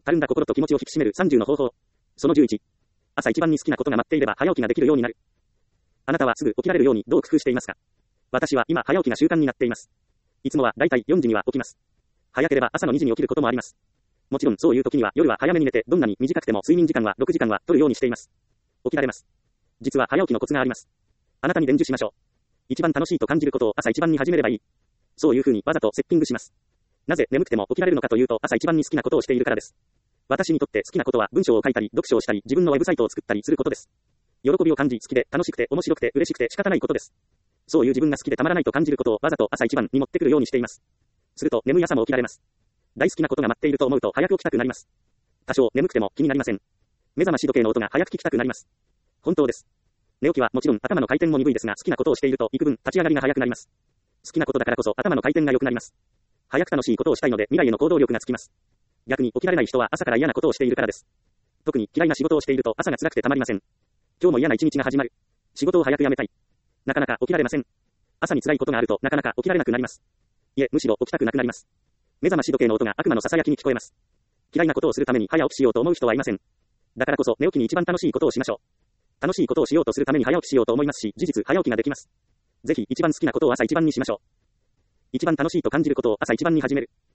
たるんだ心と気持ちを引き締める30の方法。その11。朝一番に好きなことが待っていれば早起きができるようになる。あなたはすぐ起きられるようにどう工夫していますか？私は今早起きが習慣になっています。いつもはだいたい4時には起きます。早ければ朝の2時に起きることもあります。もちろんそういう時には夜は早めに寝てどんなに短くても睡眠時間は6時間は取るようにしています。起きられます。実は早起きのコツがあります。あなたに伝授しましょう。一番楽しいと感じることを朝一番に始めればいい。そういう風にわざとセッティングします。なぜ眠くても起きられるのかというと朝一番に好きなことをしているからです。私にとって好きなことは文章を書いたり読書をしたり自分のウェブサイトを作ったりすることです。喜びを感じ好きで楽しくて面白くて嬉しくて仕方ないことです。そういう自分が好きでたまらないと感じることをわざと朝一番に持ってくるようにしています。すると眠い朝も起きられます。大好きなことが待っていると思うと早く起きたくなります。多少眠くても気になりません。目覚まし時計の音が早く聞きたくなります。本当です。寝起きはもちろん頭の回転も鈍いですが好きなことをしていると幾分立ち上がりが早くなります。好きなことだからこそ頭の回転が良くなります。早く楽しいことをしたいので未来への行動力がつきます。逆に起きられない人は朝から嫌なことをしているからです。特に嫌いな仕事をしていると朝が辛くてたまりません。今日も嫌な一日が始まる。仕事を早く辞めたい。なかなか起きられません。朝に辛いことがあるとなかなか起きられなくなります。いえ、むしろ起きたくなくなります。目覚まし時計の音が悪魔の囁きに聞こえます。嫌いなことをするために早起きしようと思う人はいません。だからこそ寝起きに一番楽しいことをしましょう。楽しいことをしようとするために早起きしようと思いますし、事実早起きができます。ぜひ一番好きなことを朝一番にしましょう。一番楽しいと感じることを朝一番に始める。